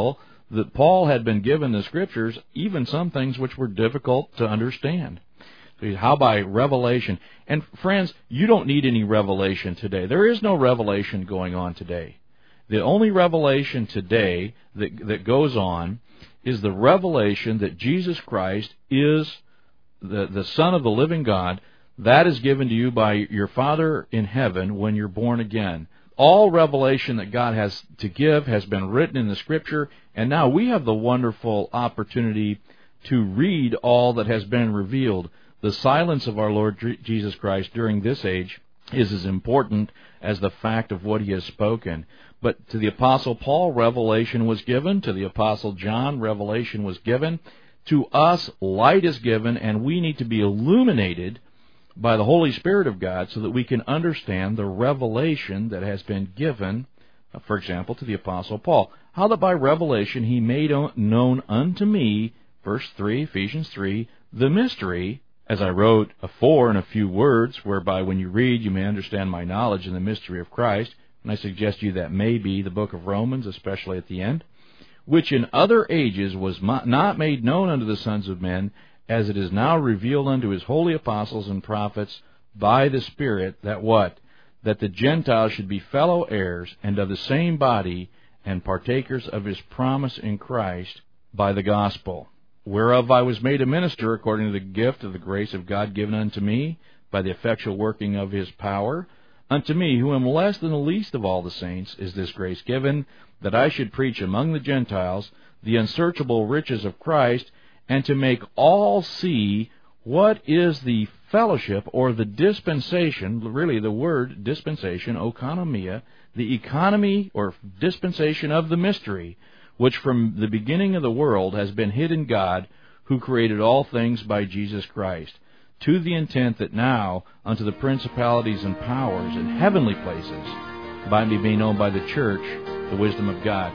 that Paul had been given the Scriptures, even some things which were difficult to understand. How by revelation? And friends, you don't need any revelation today. There is no revelation going on today. The only revelation today that, that goes on is the revelation that Jesus Christ is the, the Son of the living God. That is given to you by your Father in heaven when you're born again. All revelation that God has to give has been written in the Scripture, and now we have the wonderful opportunity to read all that has been revealed. The silence of our Lord Jesus Christ during this age is as important as the fact of what He has spoken. But to the Apostle Paul, revelation was given. To the Apostle John, revelation was given. To us, light is given, and we need to be illuminated by the Holy Spirit of God so that we can understand the revelation that has been given, for example, to the Apostle Paul. How that by revelation He made known unto me, verse three, Ephesians three, the mystery, as I wrote afore in a few words, whereby when you read you may understand my knowledge in the mystery of Christ, and I suggest to you that may be the book of Romans, especially at the end, which in other ages was not made known unto the sons of men, as it is now revealed unto His holy apostles and prophets by the Spirit, that what? That the Gentiles should be fellow heirs, and of the same body, and partakers of His promise in Christ by the gospel. Whereof I was made a minister according to the gift of the grace of God given unto me, by the effectual working of His power. Unto me, who am less than the least of all the saints, is this grace given, that I should preach among the Gentiles the unsearchable riches of Christ, and to make all see what is the fellowship or the dispensation, really the word dispensation, oikonomia, the economy or dispensation of the mystery, which from the beginning of the world has been hid in God, who created all things by Jesus Christ, to the intent that now unto the principalities and powers in heavenly places might be made known by the church the wisdom of God.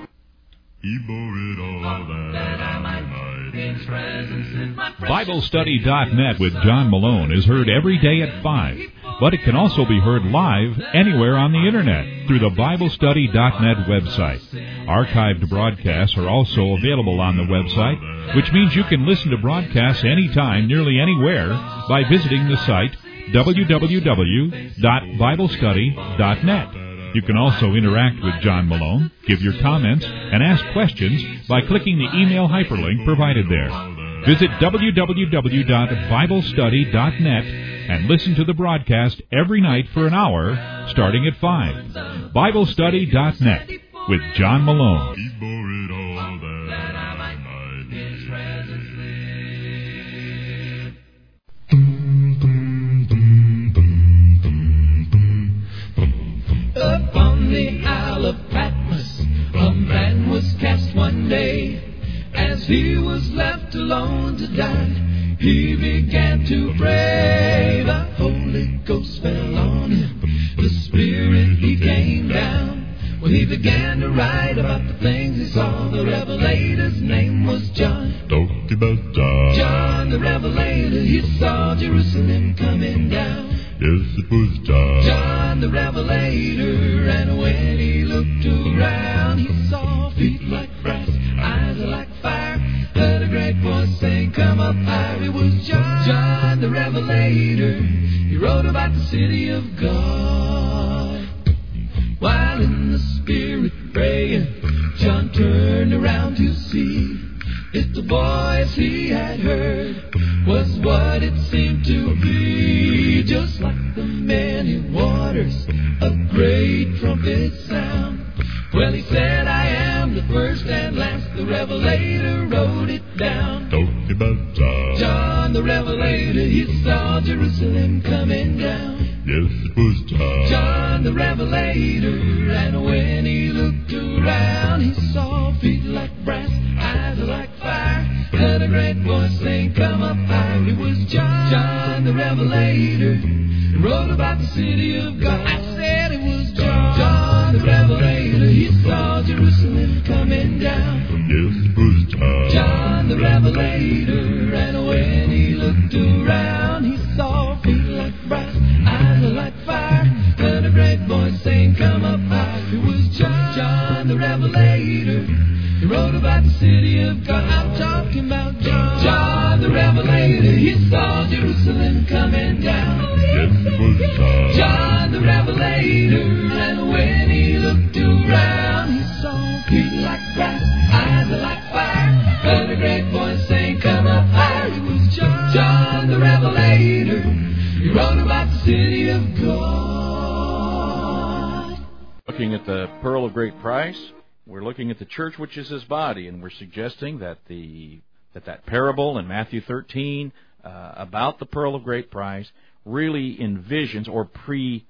He bore it all that I might in His presence in my Bible Study dot net with John Malone is heard every day at five, but it can also be heard live anywhere on the Internet through the Bible Study dot net website. Archived broadcasts are also available on the website, which means you can listen to broadcasts anytime, nearly anywhere, by visiting the site w w w dot bible study dot net. You can also interact with John Malone, give your comments, and ask questions by clicking the email hyperlink provided there. Visit w w w dot bible study dot net and listen to the broadcast every night for an hour, starting at five. Bible Study dot net with John Malone. He bore it all that I might in His presence live. Upon the Isle of Patmos, a man was cast one day. As he was left alone to die, he began to pray. The Holy Ghost fell on him, the Spirit, He came down. Well, he began to write about the things he saw. The Revelator's name was John. Talk about John. John the Revelator, he saw Jerusalem coming down. Yes, it was John. John the Revelator, and when he looked around, he saw feet like brass, eyes like fire, heard a great voice saying, "Come up higher." It was John, John the Revelator. He wrote about the city of God. While in the Spirit praying, John turned around to see if the voice he had heard was what it seemed to be. Just like the many waters, a great trumpet sound. Well, he said, "I am the first and last." The Revelator wrote it down. Talk about John. John the Revelator, he saw Jerusalem coming down. Yes, it was John. John the Revelator, and when he looked around, he saw feet like brass, eyes like fire, heard a great voice saying, "Come up higher." It was John, John the Revelator. He wrote about the city of God. I said it was John, John the Revelator. He saw Jerusalem coming down. Yes, it was John. John the Revelator, and when he looked around, he saw feet like brass, eyes like fire, heard a great voice saying, "Come up high." It was John, John the Revelator. He wrote about the city of God. I'm talking about John, John the Revelator. He saw Jerusalem coming down. Yes, was I. John the Revelator, and when he looked around, he saw feet like brass, eyes like fire, heard a great voice saying, "Come up higher." It was John, John the Revelator. He wrote about the city of God. Looking at the pearl of great price, we're looking at the church, which is his body, and we're suggesting that the that that parable in Matthew thirteen uh, about the pearl of great price really envisions or pre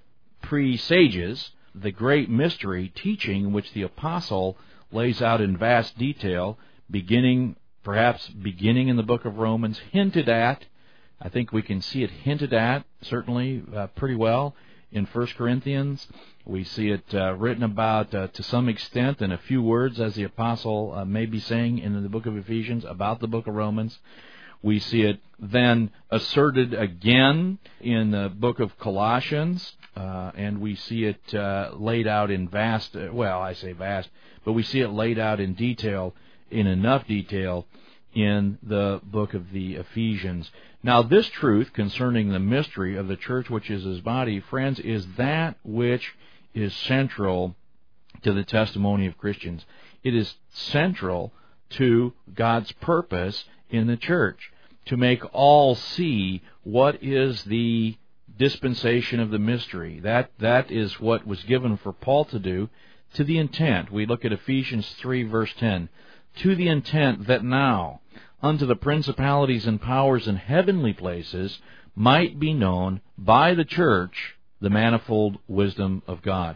presages the great mystery teaching which the apostle lays out in vast detail, beginning perhaps beginning in the book of Romans, hinted at. I think we can see it hinted at certainly uh, pretty well in First Corinthians. We see it uh, written about uh, to some extent in a few words, as the apostle uh, may be saying in the book of Ephesians about the book of Romans. We see it then asserted again in the book of Colossians, uh, and we see it uh, laid out in vast, uh, well, I say vast, but we see it laid out in detail, in enough detail, in the book of the Ephesians. Now, this truth concerning the mystery of the church, which is his body, friends, is that which is central to the testimony of Christians. It is central to God's purpose in the church, to make all see what is the dispensation of the mystery. That that is what was given for Paul to do, to the intent. We look at Ephesians three, verse ten. To the intent that now, unto the principalities and powers in heavenly places, might be known by the church the manifold wisdom of God.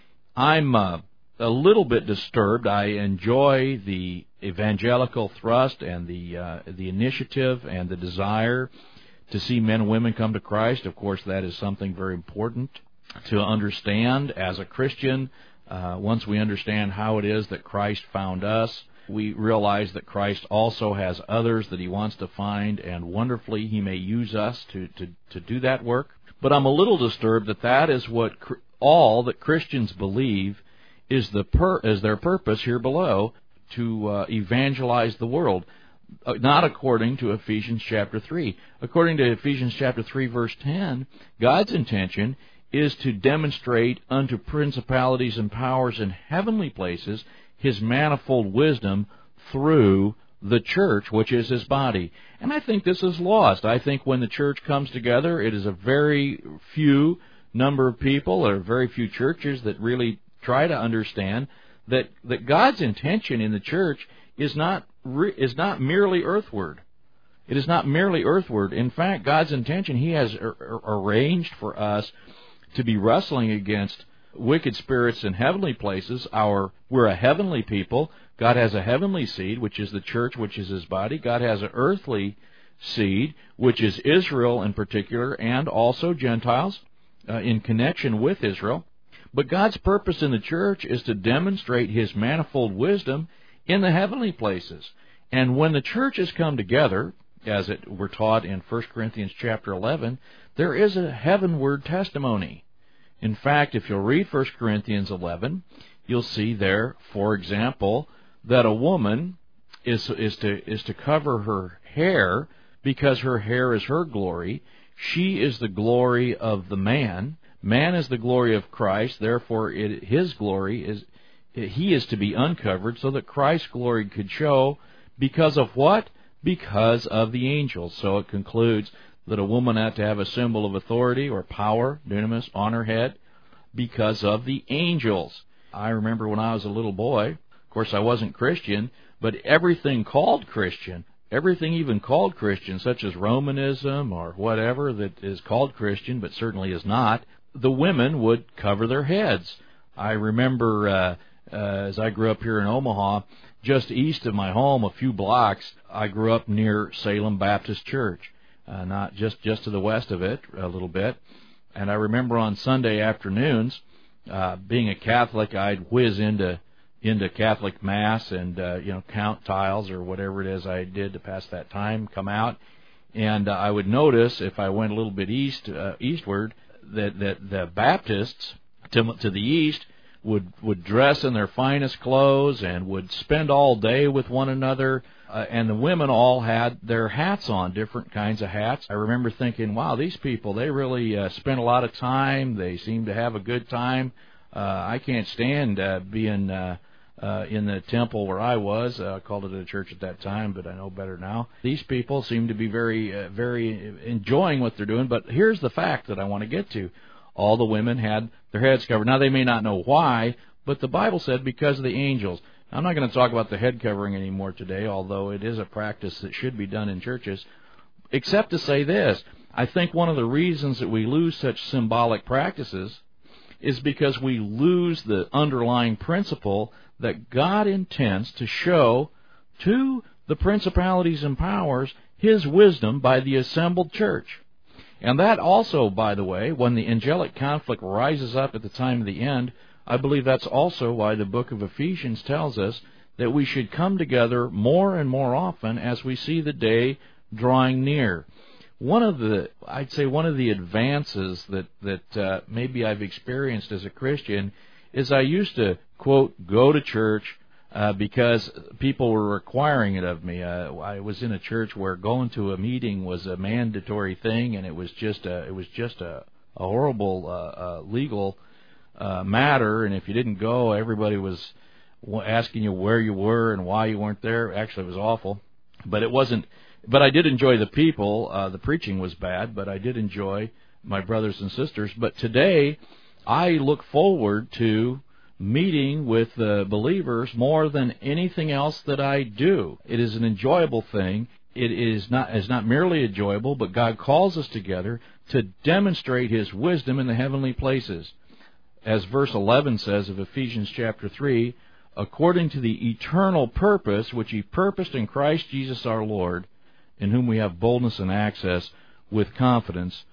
I'm uh, a little bit disturbed. I enjoy the evangelical thrust and the uh, the initiative and the desire to see men and women come to Christ. Of course, that is something very important to understand as a Christian. Uh, once we understand how it is that Christ found us, we realize that Christ also has others that he wants to find, and wonderfully he may use us to, to, to do that work. But I'm a little disturbed that that is what all that Christians believe is the per, is their purpose here below, to uh, evangelize the world. Uh, not according to Ephesians chapter three. According to Ephesians chapter three, verse ten, God's intention is to demonstrate unto principalities and powers in heavenly places his manifold wisdom through the church, which is his body. And I think this is lost. I think when the church comes together, it is a very few number of people, or very few churches that really try to understand that, that God's intention in the church is not is not merely earthward. It is not merely earthward. In fact, God's intention, he has ar- ar- arranged for us to be wrestling against wicked spirits in heavenly places. Our we're a heavenly people. God has a heavenly seed, which is the church, which is his body. God has an earthly seed, which is Israel in particular, and also Gentiles uh, in connection with Israel. But God's purpose in the church is to demonstrate his manifold wisdom in the heavenly places. And when the churches come together, as it we're taught in First Corinthians chapter eleven, there is a heavenward testimony. In fact, if you'll read First Corinthians eleven, you'll see there, for example, that a woman is is to is to cover her hair because her hair is her glory. She is the glory of the man. Man is the glory of Christ. Therefore, it, his glory is he is to be uncovered so that Christ's glory could show. Because of what? Because of the angels. So it concludes that a woman had to have a symbol of authority or power, dunamis, on her head, because of the angels. I remember when I was a little boy, of course I wasn't Christian, but everything called Christian, everything even called Christian, such as Romanism or whatever that is called Christian but certainly is not, the women would cover their heads. I remember uh, uh, as I grew up here in Omaha, just east of my home, a few blocks, I grew up near Salem Baptist Church. Uh, not just, just to the west of it a little bit. And I remember on Sunday afternoons, uh, being a Catholic, I'd whiz into into Catholic Mass and uh, you know count tiles or whatever it is I did to pass that time, come out, and uh, I would notice if I went a little bit east uh, eastward that that the Baptists to to the east would would dress in their finest clothes and would spend all day with one another. Uh, and the women all had their hats on, different kinds of hats. I remember thinking, wow, these people, they really uh, spend a lot of time. They seem to have a good time. Uh, I can't stand uh, being uh, uh, in the temple where I was. Uh, I called it a church at that time, but I know better now. These people seem to be very, uh, very enjoying what they're doing. But here's the fact that I want to get to. All the women had their heads covered. Now, they may not know why, but the Bible said because of the angels. I'm not going to talk about the head covering anymore today, although it is a practice that should be done in churches, except to say this. I think one of the reasons that we lose such symbolic practices is because we lose the underlying principle that God intends to show to the principalities and powers His wisdom by the assembled church. And that also, by the way, when the angelic conflict rises up at the time of the end, I believe that's also why the book of Ephesians tells us that we should come together more and more often as we see the day drawing near. One of the, I'd say one of the advances that, that uh, maybe I've experienced as a Christian is I used to, quote, go to church uh, because people were requiring it of me. Uh, I was in a church where going to a meeting was a mandatory thing, and it was just a, it was just a, a horrible uh, uh, legal Uh, matter, and if you didn't go, everybody was asking you where you were and why you weren't there. Actually, it was awful, but it wasn't. But I did enjoy the people. Uh, the preaching was bad, but I did enjoy my brothers and sisters. But today, I look forward to meeting with uh, believers more than anything else that I do. It is an enjoyable thing. It is not is not merely enjoyable, but God calls us together to demonstrate His wisdom in the heavenly places. As verse eleven says of Ephesians chapter three, according to the eternal purpose which He purposed in Christ Jesus our Lord, in whom we have boldness and access with confidence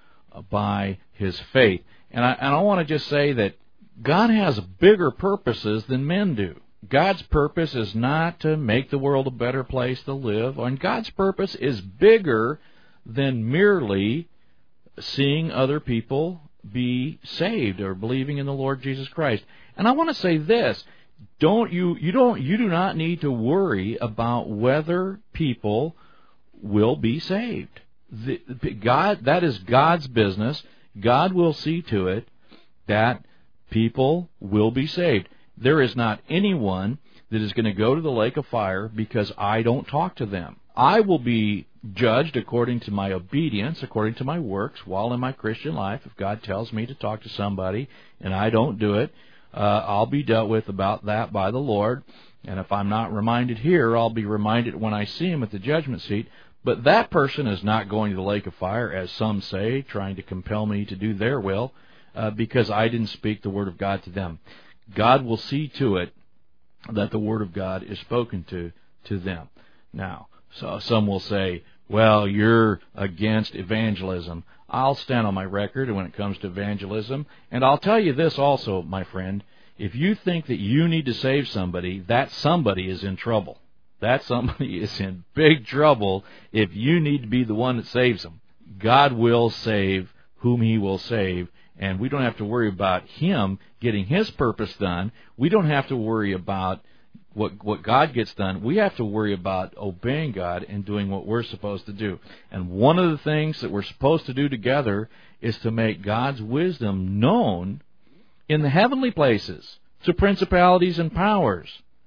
by His faith. And I, and I want to just say that God has bigger purposes than men do. God's purpose is not to make the world a better place to live, and God's purpose is bigger than merely seeing other people be saved or believing in the Lord Jesus Christ. And I want to say this, don't you you don't you do not need to worry about whether people will be saved. The, God that is God's business. God will see to it that people will be saved. There is not anyone that is going to go to the lake of fire because I don't talk to them. I will be judged according to my obedience, according to my works, while in my Christian life. If God tells me to talk to somebody and I don't do it, uh, I'll be dealt with about that by the Lord. And if I'm not reminded here, I'll be reminded when I see Him at the judgment seat. But that person is not going to the lake of fire, as some say, trying to compel me to do their will, uh, because I didn't speak the Word of God to them. God will see to it that the Word of God is spoken to to them. Now, so some will say, well, you're against evangelism. I'll stand on my record when it comes to evangelism. And I'll tell you this also, my friend. If you think that you need to save somebody, that somebody is in trouble. That somebody is in big trouble if you need to be the one that saves them. God will save whom He will save. And we don't have to worry about Him getting His purpose done. We don't have to worry about What what God gets done. We have to worry about obeying God and doing what we're supposed to do. And one of the things that we're supposed to do together is to make God's wisdom known in the heavenly places to principalities and powers.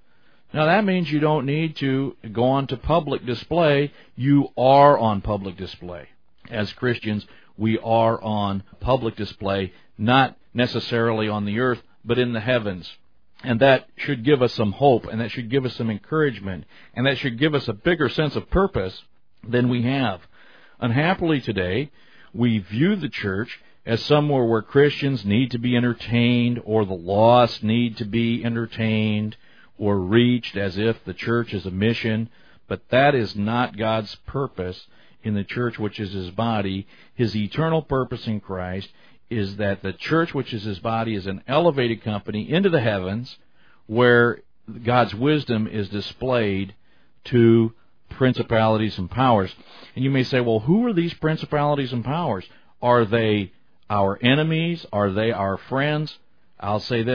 Now that means you don't need to go on to public display. You are on public display. As Christians, we are on public display, not necessarily on the earth, but in the heavens. And that should give us some hope, and that should give us some encouragement, and that should give us a bigger sense of purpose than we have. Unhappily today, we view the church as somewhere where Christians need to be entertained, or the lost need to be entertained, or reached, as if the church is a mission. But that is not God's purpose in the church, which is His body. His eternal purpose in Christ is that the church, which is His body, is an elevated company into the heavens where God's wisdom is displayed to principalities and powers. And you may say, well, who are these principalities and powers? Are they our enemies? Are they our friends? I'll say this.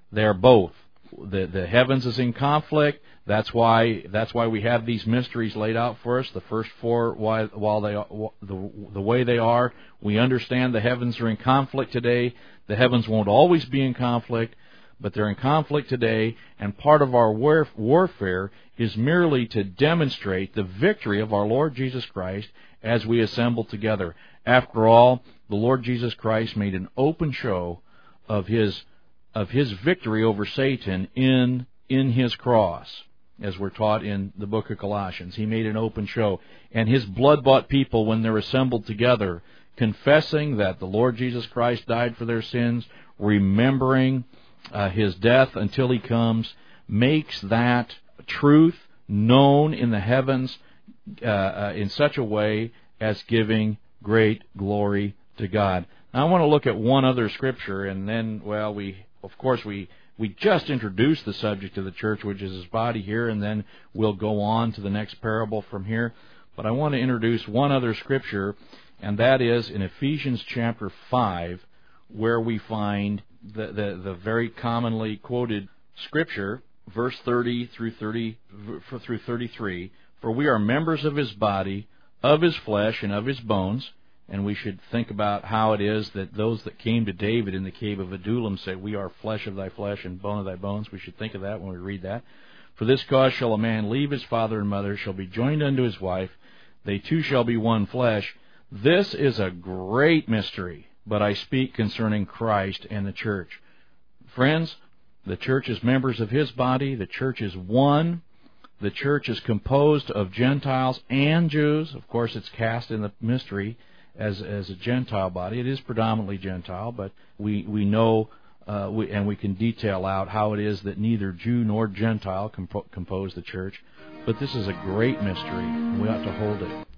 They're both. The the heavens is in conflict. That's why that's why we have these mysteries laid out for us. The first four, while, while they the the way they are, we understand the heavens are in conflict today. The heavens won't always be in conflict, but they're in conflict today. And part of our war, warfare is merely to demonstrate the victory of our Lord Jesus Christ as we assemble together. After all, the Lord Jesus Christ made an open show of his of his victory over Satan in in his cross, as we're taught in the book of Colossians. He made an open show. And his blood-bought people, when they're assembled together, confessing that the Lord Jesus Christ died for their sins, remembering uh, his death until he comes, makes that truth known in the heavens uh, uh, in such a way as giving great glory to God. Now, I want to look at one other scripture, and then, well, we, of course, we we just introduced the subject of the church, which is his body here, and then we'll go on to the next parable from here. But I want to introduce one other scripture, and that is in Ephesians chapter five, where we find the the, the very commonly quoted scripture, verse thirty through thirty through thirty-three. For we are members of his body, of his flesh, and of his bones. And we should think about how it is that those that came to David in the cave of Adullam say, we are flesh of thy flesh and bone of thy bones. We should think of that when we read that. For this cause shall a man leave his father and mother, shall be joined unto his wife. They two shall be one flesh. This is a great mystery, but I speak concerning Christ and the church. Friends, the church is members of his body. The church is one. The church is composed of Gentiles and Jews. Of course, it's cast in the mystery as as a Gentile body. It is predominantly Gentile, but we we know uh, we, and we can detail out how it is that neither Jew nor Gentile compo- compose the church. But this is a great mystery, and we ought to hold it.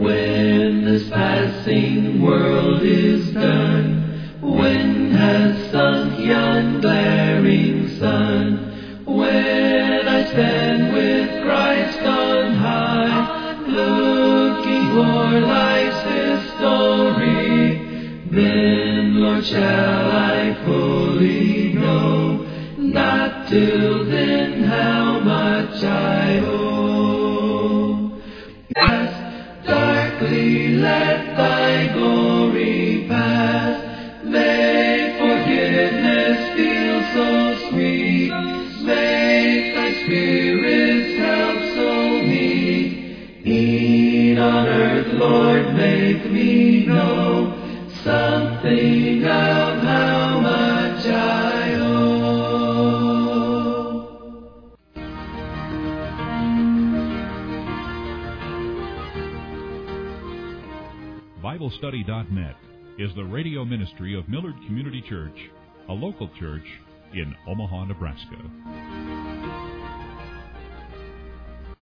When this passing world is done, when has sunk yon glaring sun, when I stand with Christ on high, looking for life's history, then, Lord, shall I fully know, not till then how much I owe. Yes, darkly let thy glory pass, make forgiveness feel so sweet, make thy Spirit's help so meet, e'en on earth, Lord, make me know something of how much I owe. Bible Study dot net is the radio ministry of Millard Community Church, a local church in Omaha, Nebraska.